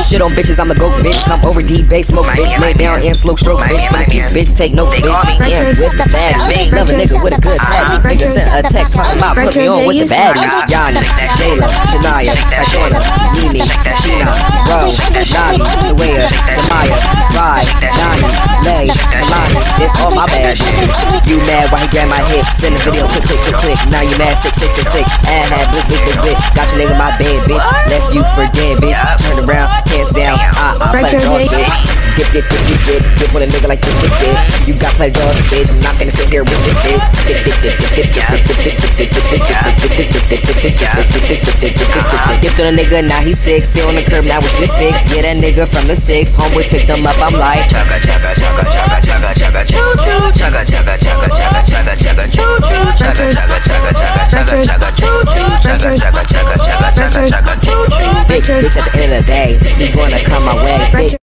Shit on bitches, I'm the GOAT, bitch. Come over D-Base, smoke, bitch. Lay down and slow stroke, bitch. For the peak, bitch, take notes, bitch. Damn, with the baddies. Love a nigga with a good tag. Nigga sent a text talking about put me on with the baddies. Yana, Jayla, Shania, Tashana, Nene, Sheena, Ro, Nani, Zawaya, Damaya, Rye, Nani, Lay, Kalani. It's all my bad bitches. You mad why he grabbed my hips? Send the video, click, click, click, click. Now you mad, 6666. Ad had blick, blick, blick, blick. Got your nigga in my bed, bitch. Left you for dead, bitch. Turn around, hands down. Play draws, bitch. Dip, dip, dip, dip, dip. Dip with a nigga like this, dip, dip. You got play draws, bitch. I'm not finna sit here with this bitch. Dip, dip, dip, dip, dip, dip, dip, dip, dipped on a nigga, now he's 6. Sit on the curb, now it's this fix. Yeah, that nigga from the 6. Homeboys picked him up, I'm like chugga, chugga, chugga, chugga, chugga, chugga, choo choo. Chugga, chugga, chugga, chugga, chugga, chugga, choo choo. Chugga, chugga, chugga, chugga, chugga, chugga, choo choo. Chugga, chugga, chugga, chugga, chugga, chugga, choo choo. Bitch, at the end of the day, he gonna come my way.